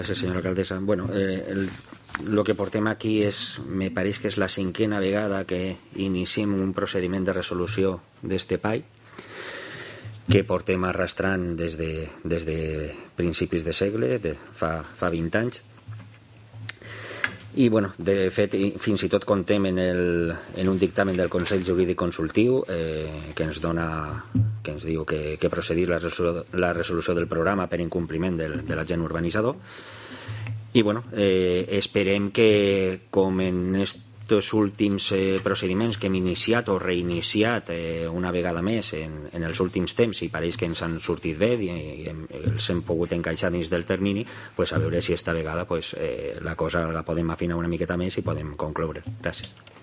Gràcies, senyora alcaldessa. Bueno, lo que portem aquí me pareix que és la cinquena vegada que iniciem un procediment de resolució d'este PAI que portem arrastrant des de principis de segle, fa 20 anys. I, bueno, de fet, fins i tot comptem en un dictamen del Consell Jurídic Consultiu que ens diu que procedir la resolució del programa per incompliment de l'agent urbanitzador. I, bueno, esperem que, com en estos últims procediments que hem iniciat o reiniciat una vegada més en els últims temps, i pareix que ens han sortit bé i els hem pogut encaixar dins del termini, pues a veure si esta vegada la cosa la podem afinar una miqueta més i podem concloure. Gràcies.